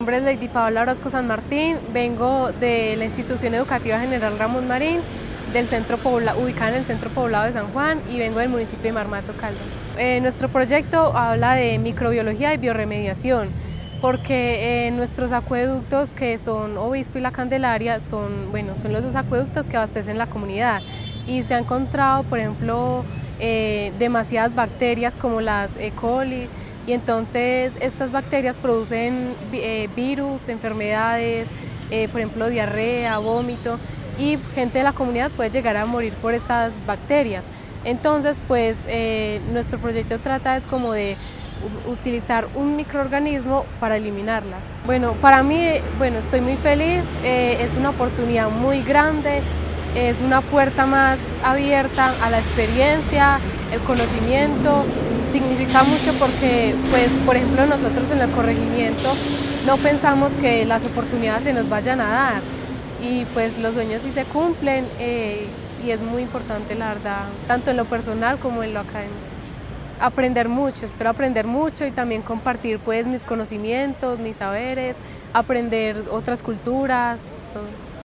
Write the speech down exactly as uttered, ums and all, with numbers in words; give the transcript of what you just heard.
nombre es Lady Paola Orozco San Martín, vengo de la Institución Educativa General Ramón Marín, del centro pobla, ubicada en el centro poblado de San Juan, y vengo del municipio de Marmato, Caldas. Eh, nuestro proyecto habla de microbiología y bioremediación, porque eh, nuestros acueductos, que son Obispo y La Candelaria, son, bueno, son los dos acueductos que abastecen la comunidad, y se han encontrado, por ejemplo, eh, demasiadas bacterias como las E. coli, y entonces estas bacterias producen eh, virus, enfermedades, eh, por ejemplo diarrea, vómito, y gente de la comunidad puede llegar a morir por estas bacterias. Entonces, pues eh, nuestro proyecto trata es como de utilizar un microorganismo para eliminarlas. Bueno, para mí, bueno, estoy muy feliz, eh, es una oportunidad muy grande, es una puerta más abierta a la experiencia, el conocimiento. Significa mucho porque, pues, por ejemplo, nosotros en el corregimiento no pensamos que las oportunidades se nos vayan a dar, y pues los sueños sí se cumplen, eh, y es muy importante, la verdad, tanto en lo personal como en lo académico. Aprender mucho, espero aprender mucho y también compartir pues mis conocimientos, mis saberes, aprender otras culturas, todo.